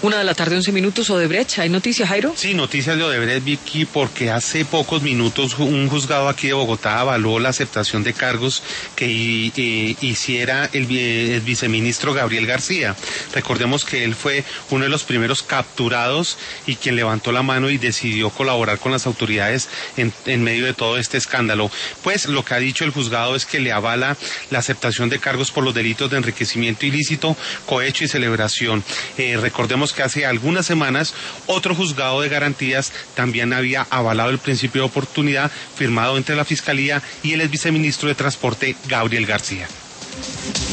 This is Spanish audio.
1:11 a.m, Odebrecht. ¿Hay noticias, Jairo? Sí, noticias de Odebrecht, Vicky, porque hace pocos minutos un juzgado aquí de Bogotá avaló la aceptación de cargos que hiciera el viceministro Gabriel García. Recordemos que él fue uno de los primeros capturados y quien levantó la mano y decidió colaborar con las autoridades en medio de todo este escándalo. Pues lo que ha dicho el juzgado es que le avala la aceptación de cargos por los delitos de enriquecimiento ilícito, cohecho y celebración. Recordemos que hace algunas semanas otro juzgado de garantías también había avalado el principio de oportunidad firmado entre la Fiscalía y el exviceministro de Transporte Gabriel García.